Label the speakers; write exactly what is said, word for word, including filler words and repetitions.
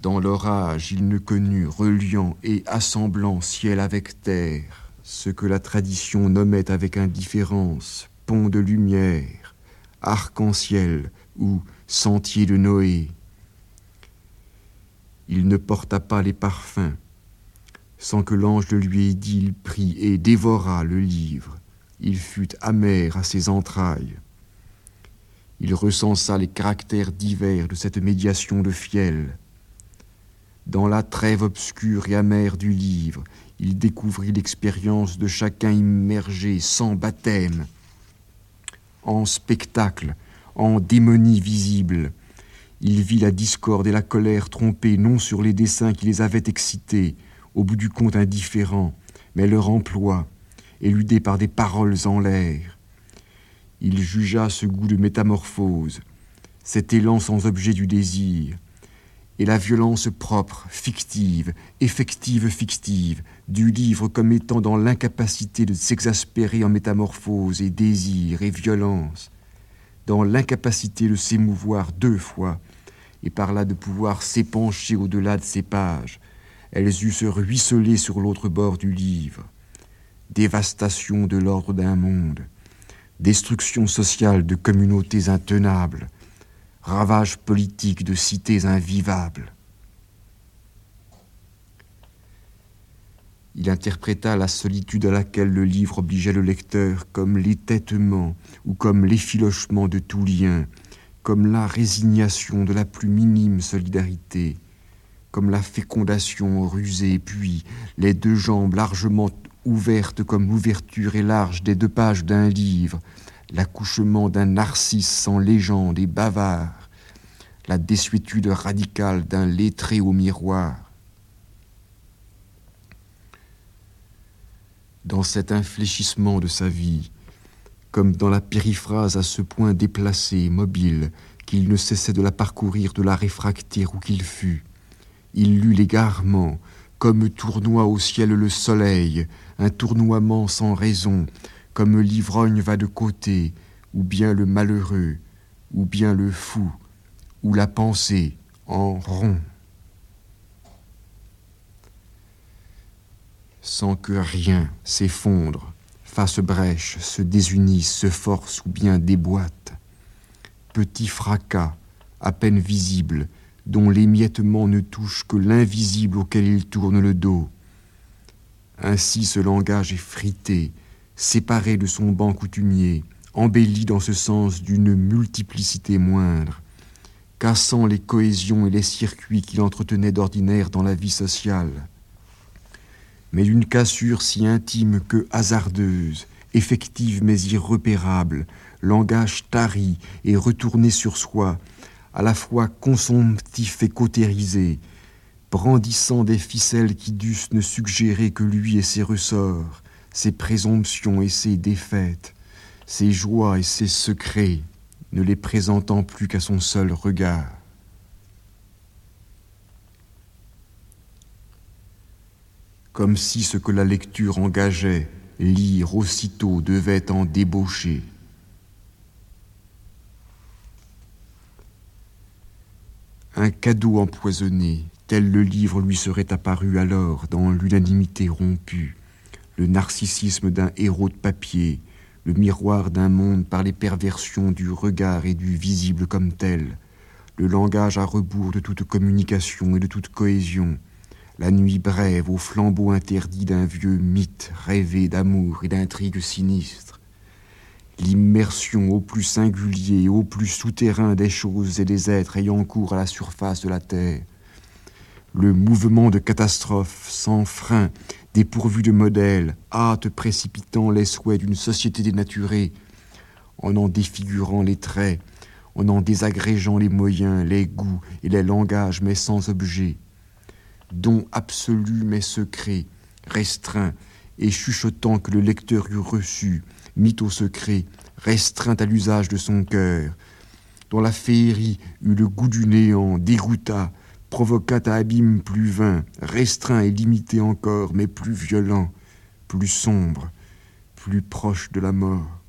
Speaker 1: Dans l'orage, il ne connut, reliant et assemblant ciel avec terre, ce que la tradition nommait avec indifférence pont de lumière, arc-en-ciel ou sentier de Noé. Il ne porta pas les parfums. Sans que l'ange le lui ait dit, il prit et dévora le livre. Il fut amer à ses entrailles. Il recensa les caractères divers de cette médiation de fiel. Dans la trêve obscure et amère du livre, il découvrit l'expérience de chacun immergé sans baptême, en spectacle, en démonie visible. Il vit la discorde et la colère trompées non sur les desseins qui les avaient excités, au bout du compte indifférents, mais leur emploi, éludé par des paroles en l'air. Il jugea ce goût de métamorphose, cet élan sans objet du désir, et la violence propre, fictive, effective fictive, du livre comme étant dans l'incapacité de s'exaspérer en métamorphose et désir et violence, dans l'incapacité de s'émouvoir deux fois, et par là de pouvoir s'épancher au-delà de ces pages, elles eussent ruisselé sur l'autre bord du livre. Dévastation de l'ordre d'un monde, destruction sociale de communautés intenables, ravage politique de cités invivables. Il interpréta la solitude à laquelle le livre obligeait le lecteur comme l'étêtement ou comme l'effilochement de tout lien, comme la résignation de la plus minime solidarité, comme la fécondation rusée, puis les deux jambes largement ouvertes comme l'ouverture est large des deux pages d'un livre, l'accouchement d'un narcisse sans légende et bavard, la désuétude radicale d'un lettré au miroir. Dans cet infléchissement de sa vie, comme dans la périphrase à ce point déplacé, mobile, qu'il ne cessait de la parcourir, de la réfracter où qu'il fût, il lut l'égarement, comme tournoie au ciel le soleil, un tournoiement sans raison, comme l'ivrogne va de côté, ou bien le malheureux, ou bien le fou, ou la pensée en rond. Sans que rien s'effondre, fasse brèche, se désunisse, se force ou bien déboîte. Petit fracas, à peine visible, dont l'émiettement ne touche que l'invisible auquel il tourne le dos. Ainsi ce langage est frité, séparé de son banc coutumier, embelli dans ce sens d'une multiplicité moindre, cassant les cohésions et les circuits qu'il entretenait d'ordinaire dans la vie sociale. Mais d'une cassure si intime que hasardeuse, effective mais irrepérable, langage tari et retourné sur soi, à la fois consomptif et cautérisé, brandissant des ficelles qui dussent ne suggérer que lui et ses ressorts, ses présomptions et ses défaites, ses joies et ses secrets, ne les présentant plus qu'à son seul regard. Comme si ce que la lecture engageait, lire aussitôt devait en débaucher. Un cadeau empoisonné, tel le livre lui serait apparu alors dans l'unanimité rompue, le narcissisme d'un héros de papier, le miroir d'un monde par les perversions du regard et du visible comme tel, le langage à rebours de toute communication et de toute cohésion, la nuit brève au flambeau interdit d'un vieux mythe rêvé d'amour et d'intrigues sinistres, l'immersion au plus singulier et au plus souterrain des choses et des êtres ayant cours à la surface de la terre, le mouvement de catastrophe sans frein, dépourvu de modèle, hâte précipitant les souhaits d'une société dénaturée, en en défigurant les traits, en en désagrégeant les moyens, les goûts et les langages mais sans objet, don absolu mais secret, restreint, et chuchotant que le lecteur eût reçu, mit au secret, restreint à l'usage de son cœur, dont la féerie eut le goût du néant, dégoûta, provoqua à abîme plus vain, restreint et limité encore, mais plus violent, plus sombre, plus proche de la mort.